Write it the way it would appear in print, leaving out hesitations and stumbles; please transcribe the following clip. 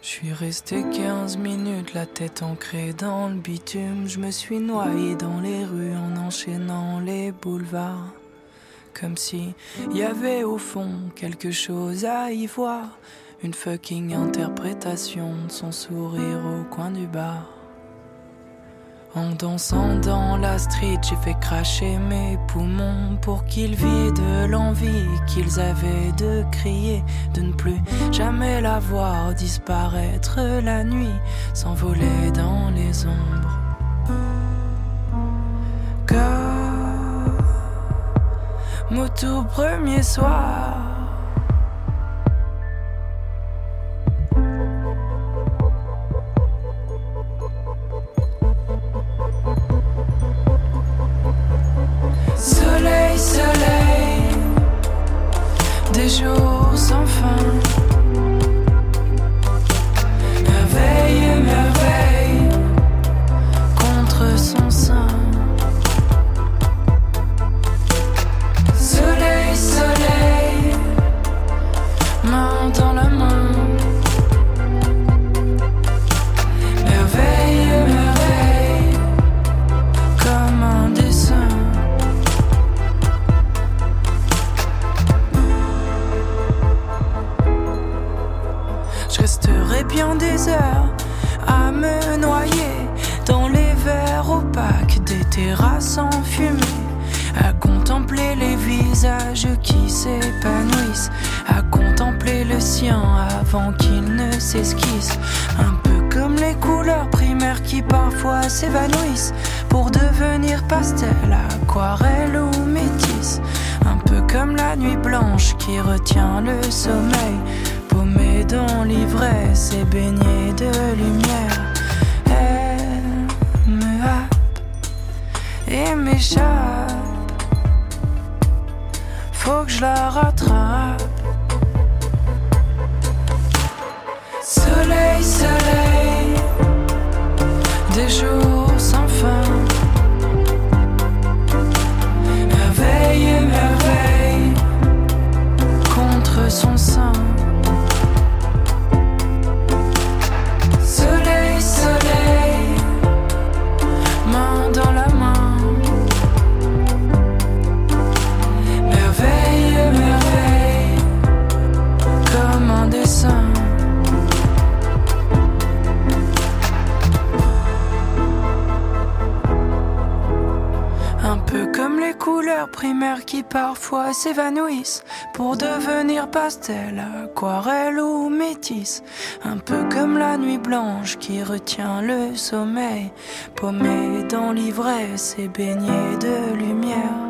Je suis resté 15 minutes, la tête ancrée dans le bitume. Je me suis noyé dans les rues en enchaînant les boulevards. Comme si y avait au fond quelque chose à y voir. Une fucking interprétation de son sourire au coin du bar. En dansant dans la street, j'ai fait cracher mes poumons pour qu'ils vident l'envie qu'ils avaient de crier, de ne plus jamais la voir disparaître la nuit, s'envoler dans les ombres. Comme au tout premier soir. Soleil, soleil, des jours sans fin. Merveille, merveille, contre son sein. Soleil, soleil, main dans la main. Merveille, merveille, comme un dessin. Je resterai bien des heures à me noyer dans les verres opaques des terrasses enfumées, à contempler les visages qui s'épanouissent, à contempler le sien avant qu'il ne s'esquisse. Un peu comme les couleurs primaires qui parfois s'évanouissent pour devenir pastel, aquarelle ou métis. Un peu comme la nuit blanche qui retient le sommeil, paumé dans l'ivresse et baigné de lumière. Elle me happe et m'échappe, faut que je la rattrape. Soleil, soleil, des jours sans fin. Merveille, merveille, contre son sein. Soleil, soleil, main dans la main. Merveille, merveille, comme un dessin. Un peu comme les couleurs primaires qui parfois s'évanouissent pour devenir pastel, aquarelle ou métis. Un peu comme la nuit blanche qui retient le sommeil, paumé dans l'ivresse et baigné de lumière.